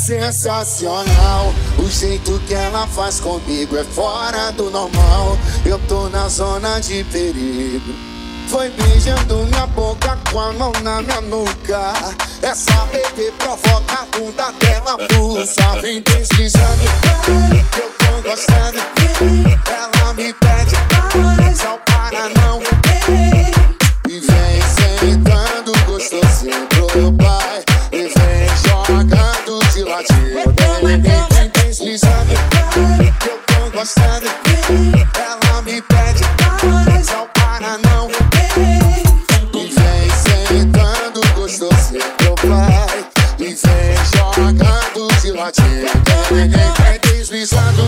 sensacional. O jeito que ela faz comigo é fora do normal. Eu tô na zona de perigo. Foi beijando minha boca com a mão na minha nuca. Essa bebê provoca a bunda dela pulsa. Vem deslizando, eu tô gostando. Ela me pede, mas não para não. E vem sentando gostosinho pro pai. E vem jogando de ladinho. Vem deslizando, eu tô gostando. Ela me pede, mas não para não. E vem sentando gostosinho pro pai. E vem jogando de ladinho. Vem deslizando,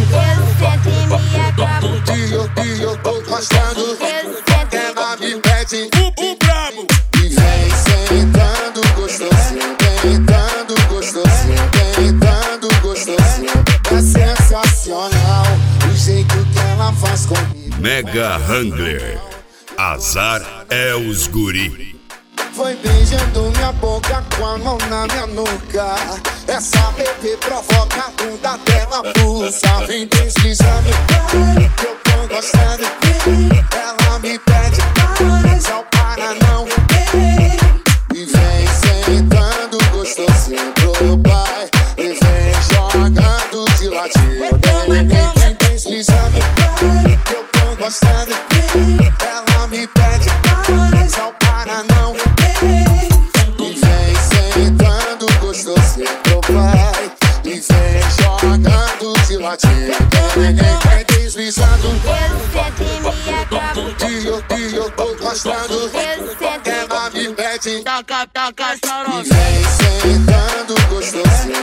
e eu tô gostando. Ela me pede, o brabo. e vem sentando gostosinho. Tentando gostosinho, tentando gostosinho. É sensacional o jeito que ela faz comigo. Mega Wrangler, azar é os guri. Foi beijando minha boca com a mão na minha nuca. Essa bebê provoca a bunda dela pulsa. Vem deslizando, eu tô gostando. Ela me pede, mas não para não. E vem sentando gostosinho pro pai. E vem jogando de ladinho. Vem deslizando, eu tô gostando. Ela me pede, mas não para não. E vem sentando gostosinho pro pai. E vem jogando de ladinho. Vem deslizando, e eu tô gostando. Ela me pede, Taca, e vem sentando gostosinho.